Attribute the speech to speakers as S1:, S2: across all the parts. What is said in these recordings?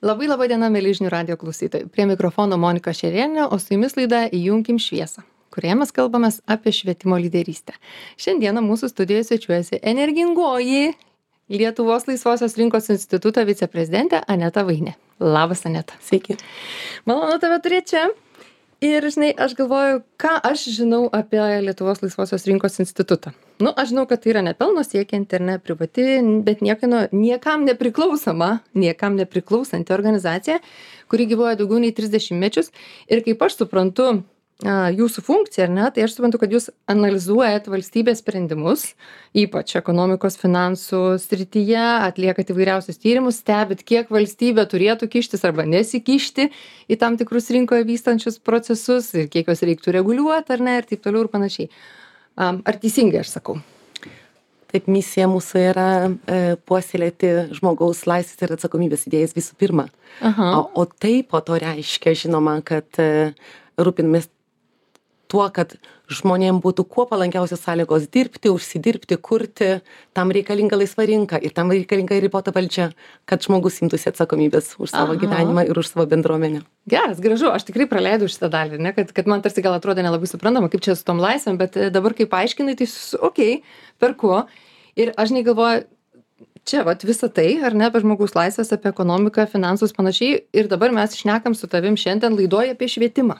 S1: Labai laba diena, mėly žinių radio klausytojai. Prie mikrofono Monika Šerienė, o su jumis laida Įjunkim šviesą, kurioje mes kalbamės apie švietimo lyderystę. Šiandieną mūsų studijoje svečiuojasi energingoji Lietuvos laisvosios rinkos instituto viceprezidentė Aneta Vainė. Labas, Aneta.
S2: Sveiki.
S1: Malonu tave turėti čia. Ir, žinai, aš galvoju, ką aš žinau apie Lietuvos laisvosios rinkos institutą. Aš žinau, kad tai yra nepelno siekianti ir ne privati, bet niekam nepriklausanti organizacija, kuri gyvuoja daugiau nei 30 mečius. Ir kaip aš suprantu jūsų funkciją, tai aš suprantu, kad jūs analizuojat valstybės sprendimus, ypač ekonomikos finansų srityje, atliekat įvairiausius tyrimus, stebit, kiek valstybė turėtų kištis arba nesikišti į tam tikrus rinkoje vystančius procesus ir kiek juos reiktų reguliuoti, ir taip toliau ir panašiai. Ar teisingai aš sakau?
S2: Taip, misija mūsų yra puoselėti žmogaus laisvės ir atsakomybės idėjas visų pirma. O tai po to reiškia, žinoma, kad rūpinamės tuo, kad žmonėm būtų kuo palankiausios sąlygos dirbti, užsidirbti, kurti, tam reikalinga laisva rinka ir tam reikalinga ribota valdžia, kad žmogus imtųsi atsakomybės už savo gyvenimą ir už savo bendruomenę.
S1: Geras, gražu, aš tikrai praleidau šitą dalį, kad man tarsi gal atrodo nelabai suprantama, kaip čia su tom laisvėm, bet dabar kaip paaiškinai, tai perku. Ir aš negalvoju, čia visą tai, apie žmogaus laisvės, apie ekonomiką, finansus panašiai, ir dabar mes šnekam su tavim šiandien laidoje apie švietimą.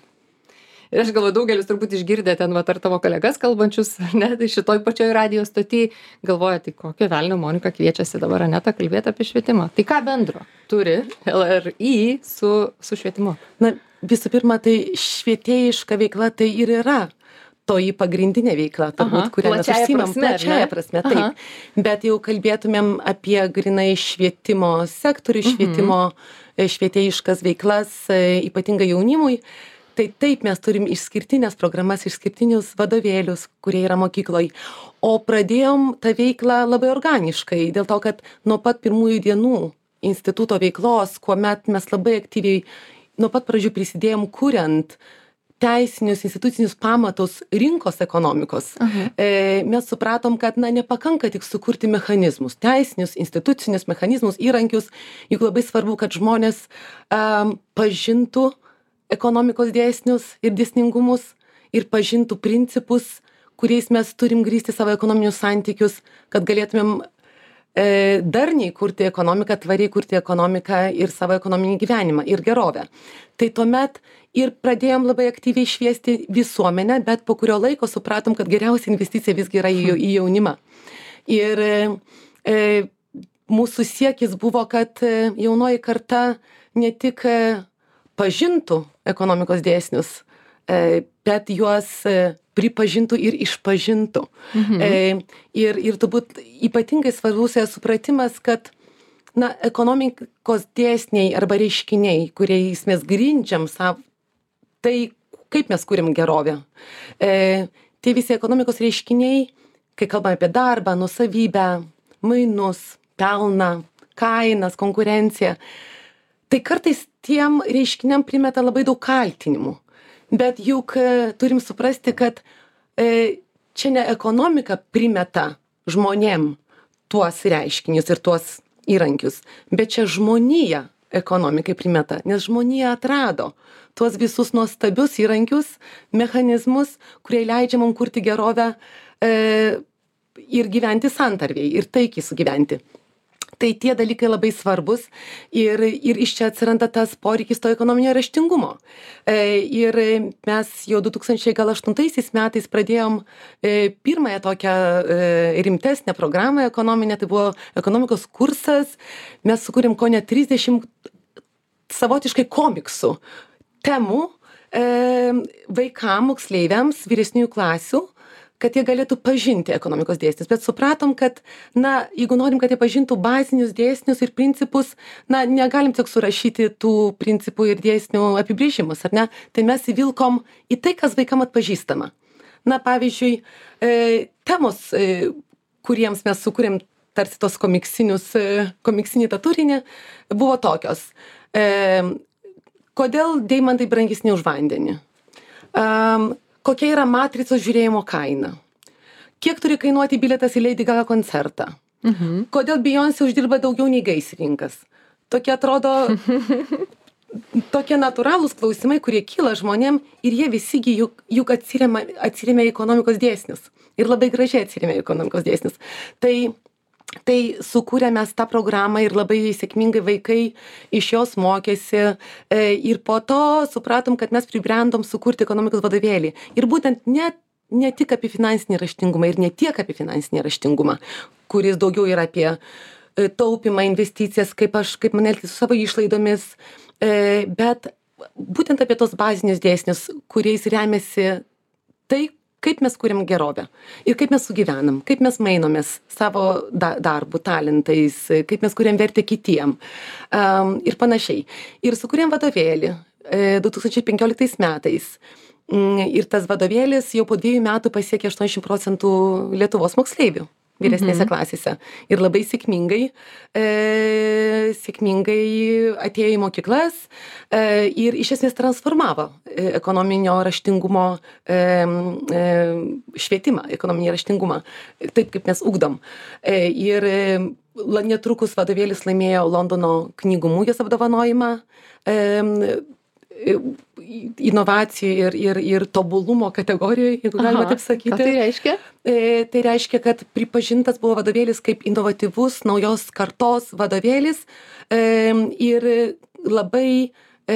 S1: Ir aš galvoju, daugelis turbūt išgirdė ten ar tavo kolegas kalbančius, tai šitoj pačioj radijo stoty galvoja, tai kokio velnio Monika kviečiasi dabar Anetą kalbėti apie švietimą. Tai ką bendro turi LRI su švietimu?
S2: Visų pirma, tai švietėjiška veikla tai ir yra toji pagrindinė veikla, turbūt, kurią mes užsiimam plačiąja prasme, taip. Bet jau kalbėtumėm apie grynai švietimo sektorių, švietėjiškas veiklas, ypatingai jaunimui. Tai taip, mes turim išskirtinės programas, išskirtinius vadovėlius, kurie yra mokykloj. O pradėjom tą veiklą labai organiškai, dėl to, kad nuo pat pirmųjų dienų instituto veiklos, kuomet mes labai aktyviai nuo pat pradžių prisidėjom kuriant teisinius, institucinius pamatus rinkos ekonomikos, mes supratom, kad nepakanka tik sukurti mechanizmus, teisinius, institucinius mechanizmus, įrankius, juk labai svarbu, kad žmonės pažintų ekonomikos dėsnius ir dėsningumus ir pažintų principus, kuriais mes turim grįsti savo ekonominius santykius, kad galėtumėm darniai kurti ekonomiką, tvariai kurti ekonomiką ir savo ekonominį gyvenimą ir gerovę. Tai tuomet ir pradėjom labai aktyviai šviesti visuomenę, bet po kurio laiko supratom, kad geriausia investicija visgi yra į jaunimą. Ir mūsų siekis buvo, kad jaunoji karta ne tik pažintų ekonomikos dėsnius, bet juos pripažintų ir išpažintų. Ir turbūt ypatingai svarbus yra supratimas, kad ekonomikos dėsniai arba reiškiniai, kuriais mes grindžiam tai, kaip mes kuriam gerovę. Tie visi ekonomikos reiškiniai, kai kalbame apie darbą, nuosavybę, mainus, pelną, kainas, konkurenciją, tai kartais tiem reiškiniam primeta labai daug kaltinimų. Bet juk turim suprasti, kad čia ne ekonomika primeta žmonėm tuos reiškinius ir tuos įrankius, bet čia žmonija ekonomikai primeta, nes žmonija atrado tuos visus nuostabius įrankius, mechanizmus, kurie leidžia mums kurti gerovę ir gyventi santarvėj, ir taikiai sugyventi. Tai tie dalykai labai svarbus ir iš čia atsiranda tas poreikis to ekonominio raštingumo. Ir mes jau 2008 metais pradėjom pirmąją tokią rimtesnę programą ekonominę, tai buvo ekonomikos kursas. Mes sukūrėm kone 30 savotiškai komiksų temų vaikams, moksleiviams, vyresniųjų klasių, kad jie galėtų pažinti ekonomikos dėsnius. Bet supratom, kad, jeigu norim, kad jie pažintų bazinius dėsnius ir principus, negalim tik surašyti tų principų ir dėsnių apibrėžimus, ar ne? Tai mes įvilkom į tai, kas vaikam atpažįstama. Pavyzdžiui, temos, kuriems mes sukūrėm tarsi tos komiksinį tą turinį, buvo tokios. Kodėl deimantai brangesni už vandenį? Kokia yra matricos žiūrėjimo kaina? Kiek turi kainuoti bilietas į Lady Gaga koncertą? Kodėl Beyoncé uždirba daugiau nei gaisrininkas? tokie atrodo tokie natūralūs klausimai, kurie kyla žmonėm ir jie visigi juk atsiremia į ekonomikos dėsnius. Ir labai gražiai atsiremia į ekonomikos dėsnius. Tai sukūrė mes tą programą ir labai sėkmingai vaikai iš jos mokėsi ir po to supratom, kad mes pribrendom sukurti ekonomikos vadovėlį. Ir būtent ne tik apie finansinį raštingumą ir ne tiek apie finansinį raštingumą, kuris daugiau yra apie taupymą, investicijas, kaip man elgtis su savo išlaidomis, bet būtent apie tos bazinius dėsnius, kuriais remiasi tai, kaip mes kuriam gerovę ir kaip mes sugyvenam, kaip mes mainomės savo darbu, talentais, kaip mes kuriam vertę kitiem ir panašiai. Ir sukūrėm vadovėlį 2015 metais. Ir tas vadovėlis jau po 2 metų pasiekė 80% Lietuvos moksleivių vyresnėse klasėse. Ir labai sėkmingai atėjo į mokyklas ir iš esmės transformavo ekonominio raštingumo švietimą, ekonominį raštingumą, taip kaip mes ugdom. Ir netrukus vadovėlis laimėjo Londono knygų mugės apdovanojimą inovacijų ir tobulumo kategorijoje, jeigu galima taip sakyti.
S1: Ką tai reiškia?
S2: Tai reiškia, kad pripažintas buvo vadovėlis kaip inovatyvus naujos kartos vadovėlis ir labai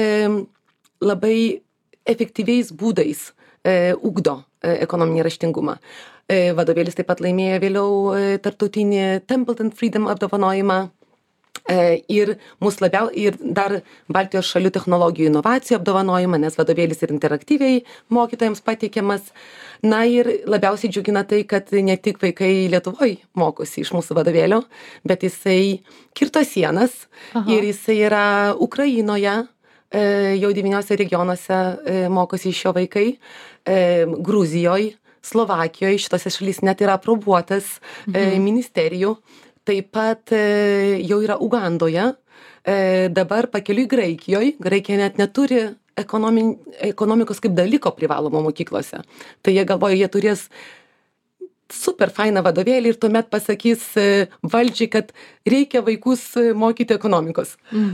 S2: efektyviais būdais ugdo ekonominį raštingumą. Vadovėlis taip pat laimėjo vėliau tarptautinį Templeton Freedom apdovanojimą. Ir dar Baltijos šalių technologijų inovacijų apdovanojimą, nes vadovėlis ir interaktyviai mokytojams pateikiamas. Na ir labiausiai džiugina tai, kad ne tik vaikai Lietuvoje mokosi iš mūsų vadovėlio, bet jisai kirto sienas. Ir jisai yra Ukrainoje, jau 9 regionuose mokosi iš jo vaikai, Gruzijoje, Slovakijoje, šitose šalyse net yra aprobuotas ministerijų. Taip pat jau yra Ugandoje, dabar pakeliui Graikijoje. Graikija net neturi ekonomikos kaip dalyko privalomo mokyklose. Tai jie galvoja, jie turės super fainą vadovėlį ir tuomet pasakys valdžiai, kad reikia vaikus mokyti ekonomikos.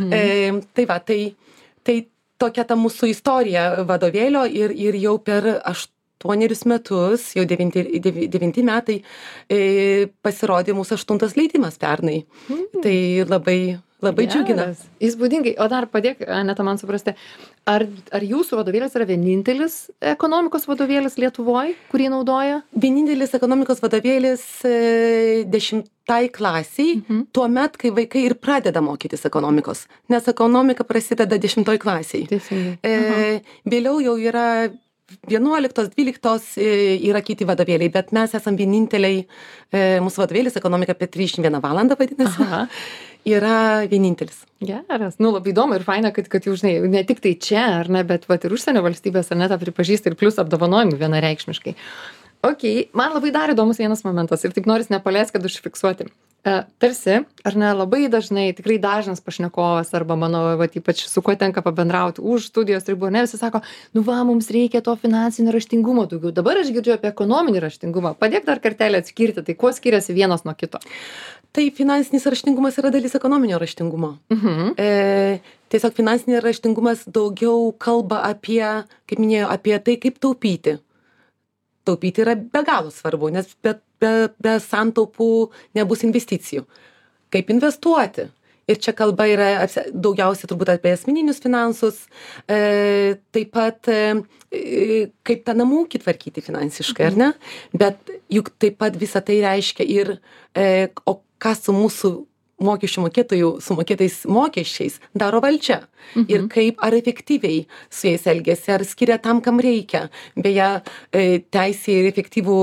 S2: Tai tokia ta mūsų istorija vadovėlio ir jau per 8 metus, jau 9 metai, pasirodė mūsų 8 leidimas pernai. Tai labai džiugina.
S1: Įspūdingai. O dar padėk, Aneta, man suprasti, ar jūsų vadovėlis yra vienintelis ekonomikos vadovėlis Lietuvoje, kurį naudoja?
S2: Vienintelis ekonomikos vadovėlis 10 klasiai, tuomet, kai vaikai ir pradeda mokytis ekonomikos. Nes ekonomika prasideda 10 klasiai. Vėliau jau yra 11, 12 yra kiti vadovėliai, bet mes esam vieninteliai, mūsų vadovėlis ekonomika apie 31 valandą vadinasi, yra vienintelis.
S1: Geras, labai įdomu ir faina, kad jau, žinai, ne tik tai čia, ar ne, bet ir užsienio valstybės, ar ne, tą pripažįsta ir plus apdovanojimų vienareikšmiškai. Man labai dar įdomus vienas momentas ir taip noris nepaleis, kad užfiksuoti. Tarsi, ar ne, labai dažnai, tikrai dažnas pašnekovas arba mano, ypač su kuo tenka pabendrauti už studijos ribų, ne, visi sako, mums reikia to finansinio raštingumo daugiau. Dabar aš girdžiu apie ekonominį raštingumą. Padėk dar kartelį atskirti, tai kuo skiriasi vienas nuo kito?
S2: Tai finansinis raštingumas yra dalis ekonominio raštingumo. Tiesiog finansinis raštingumas daugiau kalba apie, kaip minėjau, apie tai, kaip taupyti. Taupyti yra be galo svarbu, nes be santaupų nebus investicijų. Kaip investuoti? Ir čia kalba yra daugiausiai turbūt apie asmeninius finansus, taip pat kaip tą namų ūkį tvarkyti finansiškai, ar ne? Bet juk taip pat visą tai reiškia ir, o ką su mūsų mokesčių mokėtojų sumokėtais mokesčiais daro valdžia. Ir kaip, ar efektyviai su jais elgiasi, ar skiria tam, kam reikia. Beje, teisė ir efektyvų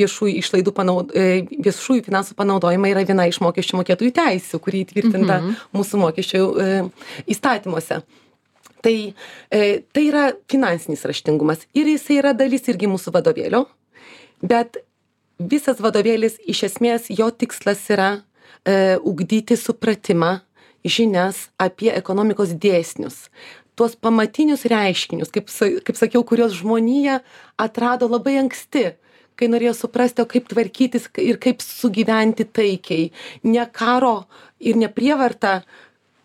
S2: viešųjų finansų panaudojimą yra viena iš mokesčių mokėtojų teisių, kuri įtvirtinta mūsų mokesčių įstatymuose. Tai yra finansinis raštingumas ir jisai yra dalis irgi mūsų vadovėlio, bet visas vadovėlis iš esmės jo tikslas yra ugdyti supratimą, žinias apie ekonomikos dėsnius. Tuos pamatinius reiškinius, kaip sakiau, kuriuos žmonija atrado labai anksti, kai norėjo suprasti, kaip tvarkytis ir kaip sugyventi taikiai. Ne karo ir ne prievarta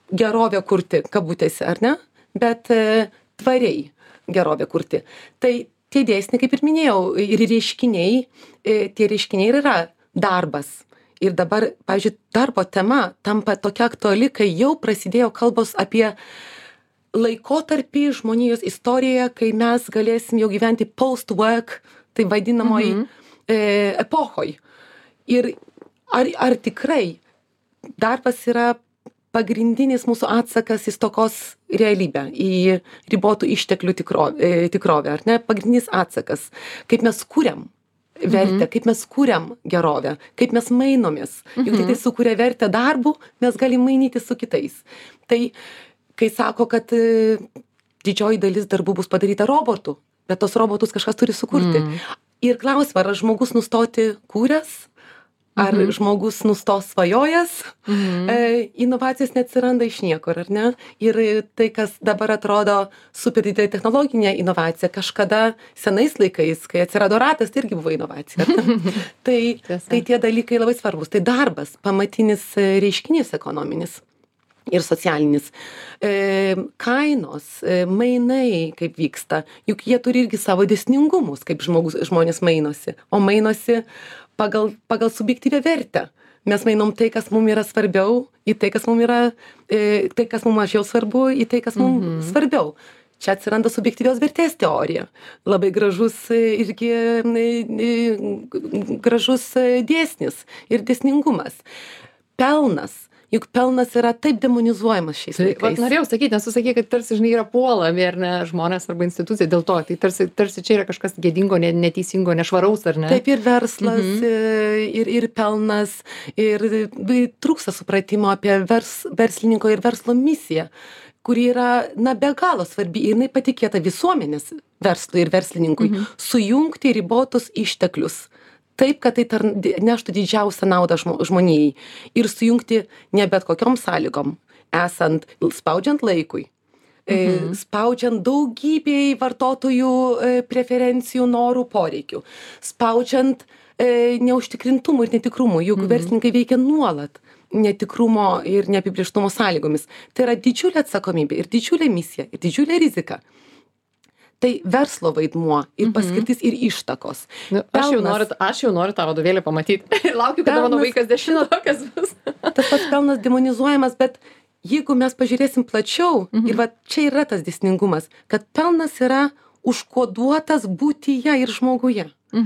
S2: gerovę kurti, kabutėse, ar ne? Bet tvariai gerovę kurti. Tai tie dėsniai, kaip ir minėjau, ir reiškiniai, tie reiškiniai ir yra darbas. Ir dabar, pavyzdžiui, darbo tema tampa tokia aktuali, kai jau prasidėjo kalbos apie laikotarpį žmonijos istorijoje, kai mes galėsim jau gyventi post-work, tai vadinamoj epochoj. Ir ar tikrai darbas yra pagrindinis mūsų atsakas į stokos realybę, į ribotų išteklių tikrovę, ar ne? Pagrindinis atsakas, kaip mes kuriam vertę, kaip mes kuriam gerovę, kaip mes mainomės. Juk tai sukuria vertę darbu, mes galim mainyti su kitais. Tai, kai sako, kad didžioji dalis darbų bus padaryta robotų, bet tos robotus kažkas turi sukurti. Ir klausimą, ar žmogus nustoti kūręs, ar žmogus nustos svajojęs, inovacijos neatsiranda iš niekur, ar ne? Ir tai, kas dabar atrodo super didelė technologinė inovacija, kažkada senais laikais, kai atsirado ratas, tai irgi buvo inovacija. Tai tie dalykai labai svarbus. Tai darbas, pamatinis reiškinys ekonominis ir socialinis. Kainos, mainai, kaip vyksta, juk jie turi irgi savo dėsningumus, kaip žmonės mainosi, o mainosi pagal subjektyvią vertę. Mes mainom tai, kas mums yra svarbiau, į tai, kas mums yra, tai, kas mums mažiau svarbu, į tai, kas mums svarbiau. Čia atsiranda subjektyvios vertės teorija. Labai gražus irgi gražus dėsnis ir dėsningumas. Pelnas. Juk pelnas yra taip demonizuojamas šiais laikais.
S1: Vat norėjau sakyti, nes tu sakei, kad tarsi, žinai, yra puolami, ar ne, žmonės arba institucija dėl to. Tai tarsi čia yra kažkas gėdingo, neteisingo, nešvaraus, ar ne?
S2: Taip, ir verslas, ir pelnas, ir trūksta supratimo apie verslininko ir verslo misiją, kuri yra, be galo svarbi, ir jinai patikėta visuomenės verslui ir verslininkui sujungti ribotus išteklius. Taip, kad tai neštų didžiausią naudą žmonijai ir sujungti ne bet kokiom sąlygom, spaudžiant laikui, spaudžiant daugybei vartotojų preferencijų, norų, poreikių, spaudžiant neužtikrintumų ir netikrumų, juk verslininkai veikia nuolat netikrumo ir neapibrėžtumo sąlygomis. Tai yra didžiulė atsakomybė ir didžiulė misija ir didžiulė rizika. Tai verslo vaidmuo ir paskirtis ir ištakos.
S1: Aš jau noriu tą vadovėlį pamatyti. Laukiu, kada mano vaikas 10-okas bus.
S2: Tas pats pelnas demonizuojamas, bet jeigu mes pažiūrėsim plačiau, ir va čia yra tas dėsningumas, kad pelnas yra užkoduotas būtyje ir žmoguje.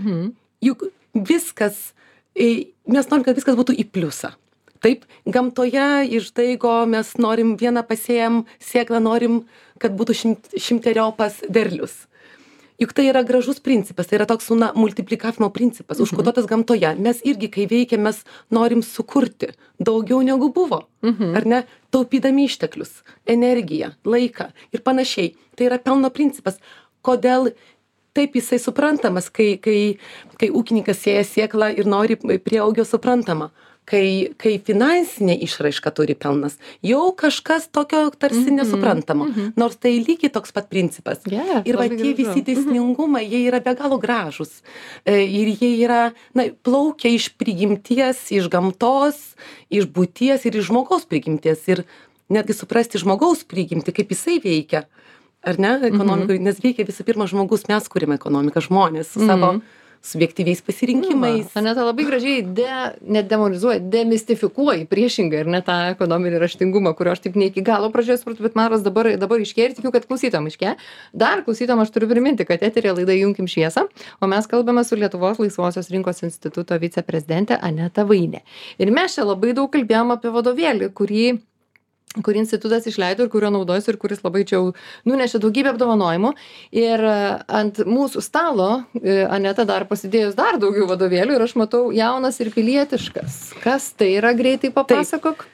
S2: Juk viskas, mes norim, kad viskas būtų į pliusą. Taip, gamtoje iš daigo mes norim vieną pasėjam sėklą, norim, kad būtų šimteriopas derlius. Juk tai yra gražus principas, tai yra toks multiplikavimo principas, užkoduotas gamtoje. Mes irgi, kai veikiam, mes norim sukurti daugiau negu buvo, ar ne? Taupydami išteklius, energiją, laiką ir panašiai. Tai yra pelno principas. Kodėl taip jisai suprantamas, kai ūkininkas sėja sėklą ir nori prieaugio suprantama? Kai finansinė išraiška turi pelnas, jau kažkas tokio tarsi nesuprantamo, nors tai lygiai toks pat principas. Ir va tie visi dėsningumai, jie yra be galo gražus. Ir jie yra, plaukia iš prigimties, iš gamtos, iš būties ir iš žmogaus prigimties. Ir netgi suprasti žmogaus prigimtį, kaip jisai veikia, ar ne, ekonomikai, nes veikia visų pirma žmogus, mes kuriame ekonomiką, žmonės su savo subjektyviais pasirinkimais.
S1: Aneta labai gražiai nedemonizuoja, demistifikuoja priešingai ir ne tą ekonominį raštingumą, kurio aš taip ne iki galo pradžioje supratau, bet man dabar iškėja ir tikiu, kad klausytojam iškėja. Dar klausytojam aš turiu priminti, kad eterė laida Įjunkim šviesą, o mes kalbame su Lietuvos laisvosios rinkos instituto viceprezidente Aneta Vaine. Ir mes čia labai daug kalbėjom apie vadovėlį, kurį institutas išleido ir kurio naudojasi ir kuris labai čia nunešė daugybę apdovanojimų. Ir ant mūsų stalo Aneta dar pasidėjus dar daugiau vadovėlių ir aš matau jaunas ir pilietiškas. Kas tai yra, greitai papasakok?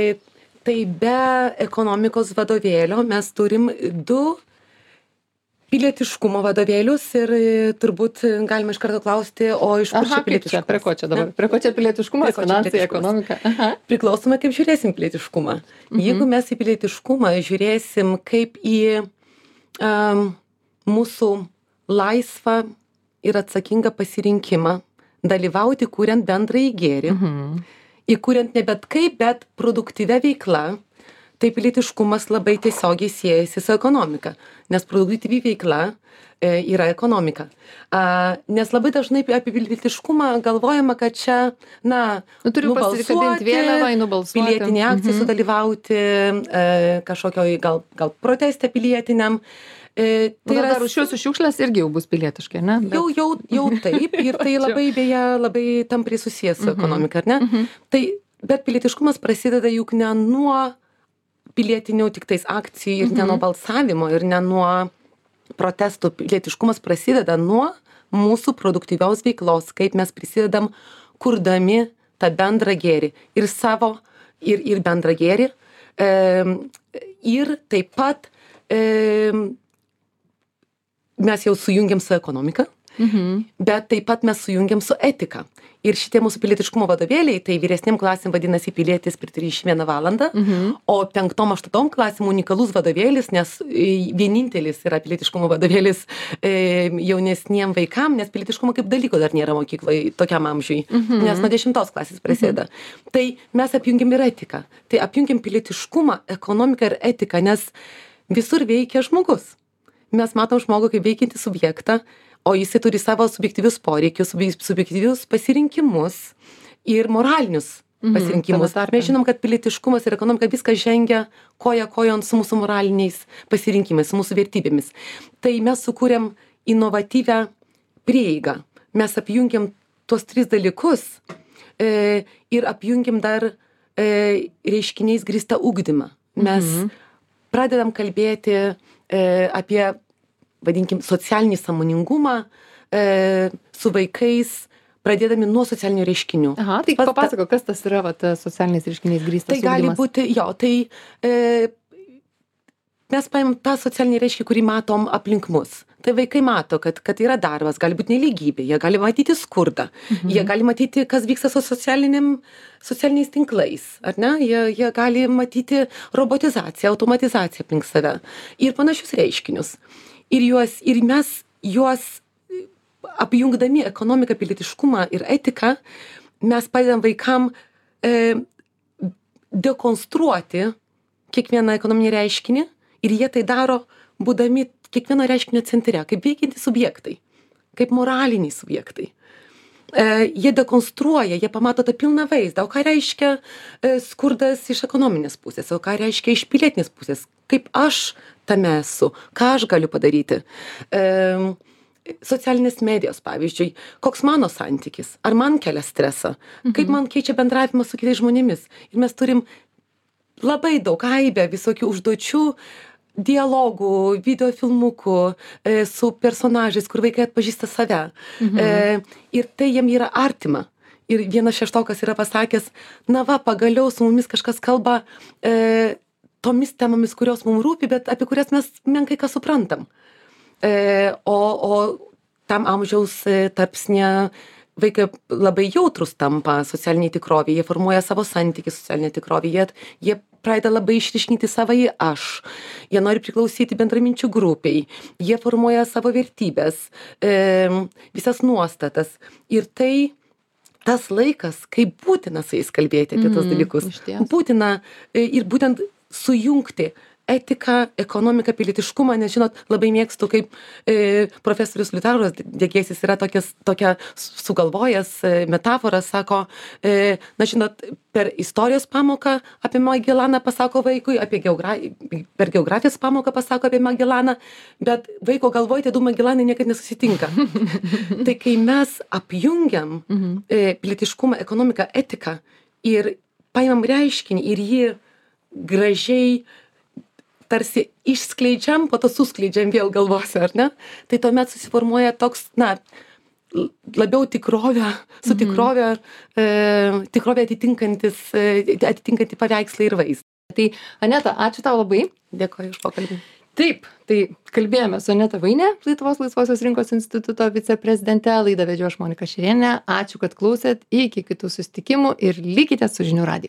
S2: Tai be ekonomikos vadovėlio mes turim 2 pilietiškumo vadovėlius ir turbūt galima iš karto klausti, o iš kur čia pilietiškumas?
S1: Prie ko čia dabar? Prie ko čia pilietiškumas, finansai, ekonomika?
S2: Priklausomai, kaip žiūrėsim pilietiškumą. Jeigu mes į pilietiškumą žiūrėsim kaip į mūsų laisvą ir atsakingą pasirinkimą dalyvauti kuriant bendrąjį gėrį, įkuriant ne bet kaip, bet produktyvia veikla, tai pilietiškumas labai tiesiogiai siejasi su ekonomika, nes produktyvi veikla yra ekonomika. Nes labai dažnai apie pilietiškumą galvojama, kad čia,
S1: turiu pasikabinti vėliavą, nubalsuoti.
S2: Pilietinė akcija sudalyvauti, kažkokioj gal proteste pilietiniam.
S1: Tai dar rūšiuosiu šiukšlės irgi jau bus pilietiškai, ne?
S2: Jau taip, ir tai labai tampriai susijęs su ekonomika, ar ne? Bet pilietiškumas prasideda juk ne nuo pilietinių tiktais akcijų ir ne nuo balsavimo ir ne nuo protestų. Pilietiškumas prasideda nuo mūsų produktyvios veiklos, kaip mes prisidedam kurdami tą bendrą gėrį ir savo, ir bendrą gėrį. Ir taip pat mes jau sujungiam su ekonomika, bet taip pat mes sujungiam su etika. Ir šitie mūsų pilietiškumo vadovėliai, tai vyresnėm klasėm vadinasi pilietis per 31 valandą, o 5-8 klasėm unikalus vadovėlis, nes vienintelis yra pilietiškumo vadovėlis jaunesniem vaikam, nes pilietiškumo kaip dalyko dar nėra mokykloje tokiam amžiui, nes nuo 10 klasės prasideda. Tai mes apjungiam ir etiką. Tai apjungiam pilietiškumą, ekonomiką ir etiką, nes visur veikia žmogus. Mes matom žmogų kaip veikiantį subjektą, o jisai turi savo subjektyvius poreikius, subjektyvius pasirinkimus ir moralinius pasirinkimus. Mes žinom, kad pilietiškumas ir ekonomika viskas žengia koja kojon su mūsų moraliniais pasirinkimais, su mūsų vertybėmis. Tai mes sukūrėm inovatyvią prieigą. Mes apjungiam tuos 3 dalykus ir apjungiam dar reiškiniais grįstą ugdymą. Mes pradedam kalbėti apie, vadinkim, socialinį sąmoningumą su vaikais, pradėdami nuo socialinių reiškinių.
S1: Tai papasakok, kas tas yra socialiniais reiškiniais grįstas ugdymas?
S2: Tai gali būti, mes paimam tą socialinį reiškinį, kurį matom aplink mus. Tai vaikai mato, kad yra darbas, gali būti nelygybė, jie gali matyti skurdą, jie gali matyti, kas vyksta su socialiniais tinklais, ar ne? Jie gali matyti robotizaciją, automatizaciją aplink save ir panašius reiškinius. Ir mes juos apjungdami ekonomiką, pilietiškumą ir etiką, mes padedam vaikam dekonstruoti kiekvieną ekonominį reiškinį ir jie tai daro būdami kiekvieno reiškinio centre, kaip veikiantys subjektai, kaip moraliniai subjektai. Jie dekonstruoja, jie pamato tą pilną vaizdą, o ką reiškia skurdas iš ekonominės pusės, o ką reiškia iš pilietinės pusės, kaip aš tame esu, ką aš galiu padaryti. Socialinės medijos, pavyzdžiui, koks mano santykis, ar man kelia stresą, kaip man keičia bendravimas su kitais žmonėmis. Ir mes turim labai daug aibę visokių užduočių, dialogų, videofilmukų su personažais, kur vaikai atpažįsta save. Ir tai jiem yra artima. Ir vienas šeštokas yra pasakęs, pagaliau su mumis kažkas kalba tomis temomis, kurios mums rūpi, bet apie kurias mes menkai ką suprantam. O tam amžiaus tarpsnė vaikai labai jautrus tampa socialiniai tikrovei, jie formuoja savo santykį socialinę tikrovę, jie pradeda labai išryškinti savąjį aš, jie nori priklausyti bendraminčių grupiai, jie formuoja savo vertybės, visas nuostatas. Ir tai tas laikas, kai būtina su jais kalbėti apie tos dalykus. Būtina ir būtent sujungti etiką, ekonomiką, pilietiškumą, nes žinot, labai mėgstu, kaip profesorius Liutauras Degėsis yra tokia sugalvojęs metaforą, sako, žinot, per istorijos pamoką apie Magelaną pasako vaikui, per geografijos pamoką pasako apie Magelaną, bet vaiko galvoje tie 2 Magelanai niekada nesusitinka. Tai kai mes apjungiam pilietiškumą, ekonomiką, etiką ir paimam reiškinį ir jį gražiai tarsi išskleidžiam, po to suskleidžiam vėl galvose, ar ne? Tai tuomet susiformuoja toks, labiau tikrovę, su tikrovę atitinkanti paveikslai ir vaizdą.
S1: Tai Aneta, ačiū tau labai.
S2: Dėkoju už pokalbį.
S1: Taip, tai kalbėjome su Aneta Vaine, Lietuvos laisvosios rinkos instituto viceprezidente, laidą vedžiau aš Monika Šerėnienė. Ačiū, kad klausėt, iki kitų susitikimų ir likite su Žinių radiju.